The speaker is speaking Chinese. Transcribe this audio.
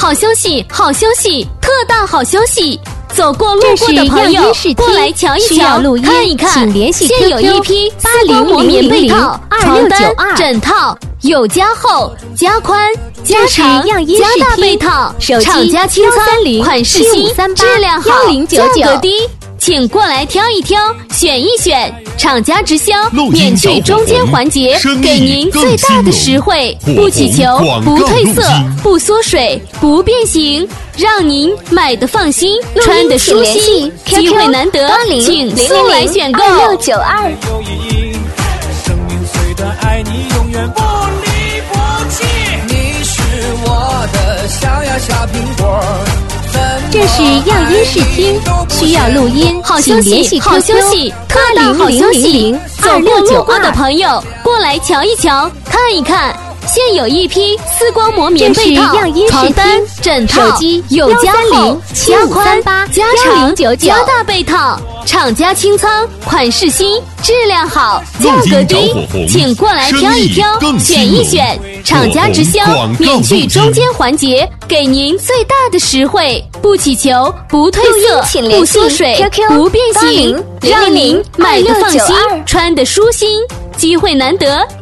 好消息，好消息，特大好消息！走过路过的朋友，过来瞧一瞧，看一看，现有一批丝光膜棉被套、床单、枕套，有加厚、加宽、加长、加大被套，厂家清仓，款式新，质量好，价格低。请过来挑一挑，选一选，厂家直销，免去中间环节，给您最大的实惠，不起球，不褪色，不缩水，不变形，让您买的放心，穿的舒心，机会难得，请速来选购。 2692。 生命虽短，爱你永远不离不弃。你是我的小呀小苹果。 这是样音视听，需要录音， 好消息，好消息，特大好消息！走过路过的朋友，过来瞧一瞧，看一看。现有一批丝光膜棉被套、床单、枕套，有加厚、加宽、加长、加大被套，厂家清仓，款式新，质量好，价格低，请过来挑一挑，选一选，厂家直销，免去中间环节，给您最大的实惠，不起球，不褪色，不缩水，不变形，让您买的放心，穿的舒心，机会难得。